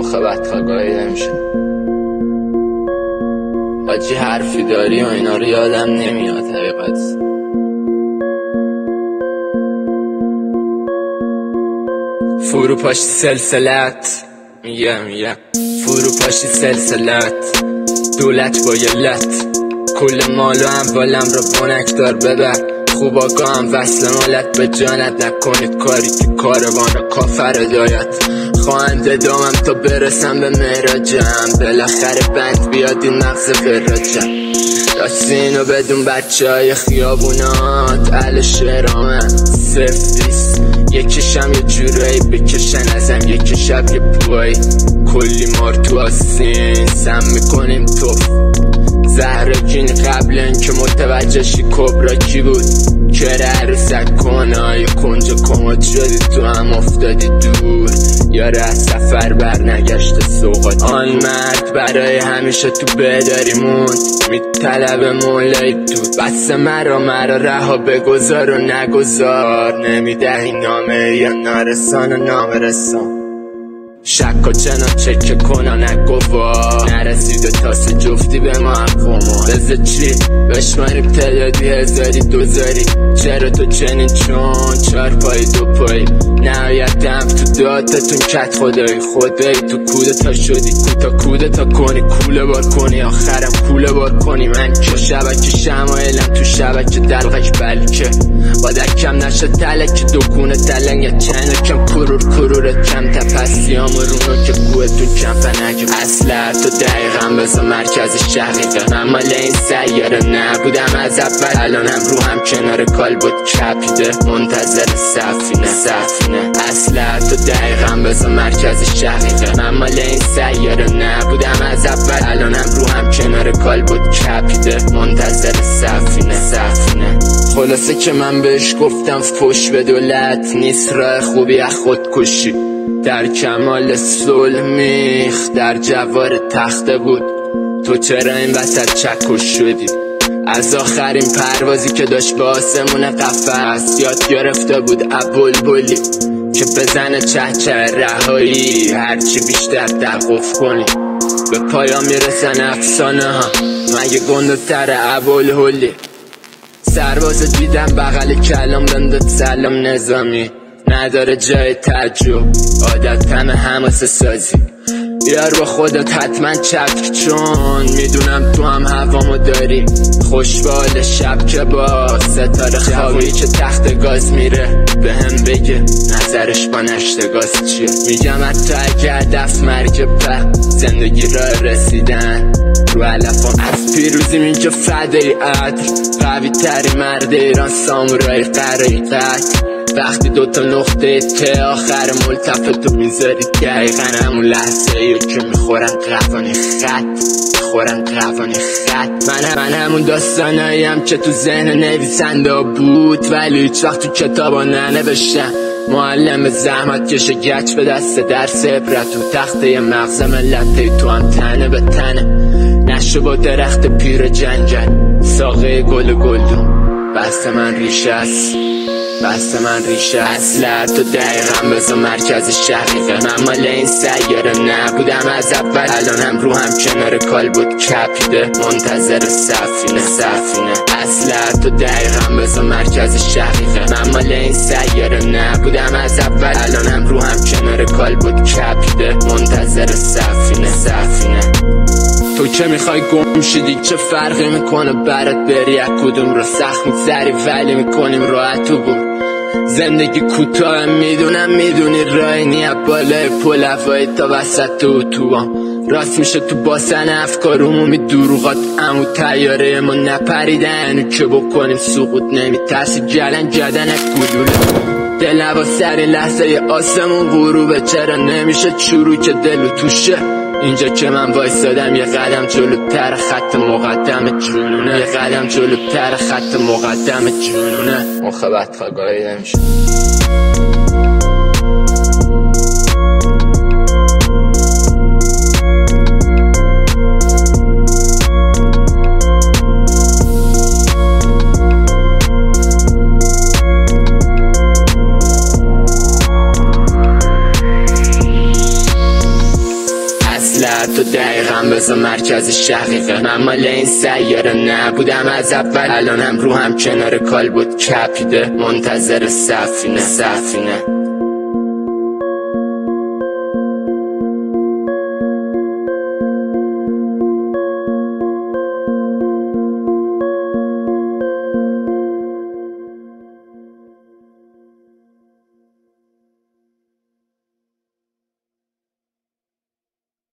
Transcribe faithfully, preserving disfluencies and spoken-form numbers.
مخبت خواهی نمیشه. حاجی حرفی داری و اینا رو یادم نمیاد حقیقت. فروپاشی سلسلت میگم میگم فروپاشی سلسلت دولت با یلت کل مال و اموالم رو بنکدار ببر خوب آگاهم وصل مالت به جانت نکنید کاری که کاروان کافر دایت خواهنده دامم تا برسم به مهراجم بالاخره بند بیاد این مغز فراجم راستی اینو بدون بچه های خیابونات اهل شهرامن سفیس یکیشم یه جورایی بکشن ازم یک شب یه پوایی کلی مار تو آسین سم میکنیم توف زهراکین قبل این که متوجه شی کبرا کی بود کره عروسک کنای کنج کمد شدی تو هم افتادی دور یاره از سفر بر نگشت سوقات آن مرد برای همیشه تو بداری موند میطلب مولای دود بس مرا مرا رها بگذار و نگذار نمیدهی نامه یا نارسان و نامرسان شک و چنان چکه کنن نگوار نرسیده تاس جفتی به ما هم قمار بزه چی؟ بشماریم تعدادی هزاری دوزاری چرا تو چنین چون چار پایی دو پایی نهایت هم تو داتتون کت خدایی خدایی تو کوده تا شدی کوتا کوده تا کنی کوله بار کنی آخرم کوله بار کنی من که شبکه شمایلم تو شبکه دلغش بلکه با دکم نشه تلکی دکونه تلنگ چنه کم کرور کرورت کم تپسیام رونو که گوهتون کم فنگم اصلا تو دقیقم بزا مرکز شقیقه من مال این سیاره نبودم از اول الانم رو هم کنار کال بود کپیده منتظر سفینه سفینه اصلا تو دقیقم بزا مرکز شقیقه من مال این سیاره نبودم از اول الانم رو هم کنار کال بود کپیده منتظر سفینه سفینه خلاصه که من بهش گفتم فوش به دولت نیست راه خوبی از خودکشی در کمال صلح میخ در جوار تخته بود تو چرا این وسط چکش شدی از آخرین پروازی که داشت به آسمون قفس یاد گرفته بود ابوالبلی که بزنه چه چه رهایی هرچی بیشتر توقف کنی به پایان میرسن افسانه ها مگه گنده تر ابوالهلی سرباز دیدم بغل کلام بندد سلام نظامی نداره جای تعجب عادت همه حماسه سازی بیار با خودت حتما چتر چون میدونم تو هم هوامو داری خوشبال شب که با ستاره خوابی که تخت گاز میره به هم بگه نظرش با نشت گاز چیه میگم حتی اگه هدف مرگ په زندگی را رسیدن رو علفان از پیروزیم اینجا فدای عدل قوی تری مرد ایران سامورای قرایی قتل وقتی دوتا نقطه ته آخر ملتفتو میذاری دقیقا همون لحظه ایو که میخورن قوانی خط میخورن قوانی خط من, من همون داستاناییم که تو ذهن نویسنده بود ولی هیچ وقت تو کتابا ننوشتم معلم زحمت کشه گچ به دست درس عبرت و تخته مغز ملت تو هم تنه به تنه نشو با درخت پیر جنگل ساقه گل گلدون بست من ریشه است بست من ریشه اصلا تو دقیقم بزا مرکز شقیقه من مال این سیاره نبودم از اول الانم رو هم کنار کال بود کپیده منتظر سفینه سفینه اصلا تو دقیقم بزا مرکز شقیقه من مال این سیاره نبودم از اول الانم رو هم کنار کال بود کپیده منتظر سفینه سفینه تو که میخوای گم شدی چه فرقی میکنه برات بری از کدوم رو سخت میگذری ولی میکنیم راحت و بود زندگی کوتاه میدونم میدونی رای نیه بالای پل هوایی تا وسط اتوبان راست میشه تو باسن افکارمون دروغات امو تیاره ما نپریدن که بکنیم سقوط نمیترسی جلن جدنک گلوله دل نبا سری لحظه ی آسمون غروبه چرا نمیشه چروک دلو توشه اینجا که من وایستادم یه قدم جلوتر خط مقدم جنونه یه قدم جلوتر خط مقدم جنونه مخبت خواهی نمیشه. بر تو دقیقا بذار مرکز شقیقه. من مال این سیاره نبودم از اول، الانم رو هم کنار کال بود کپیده منتظر سفینه سفینه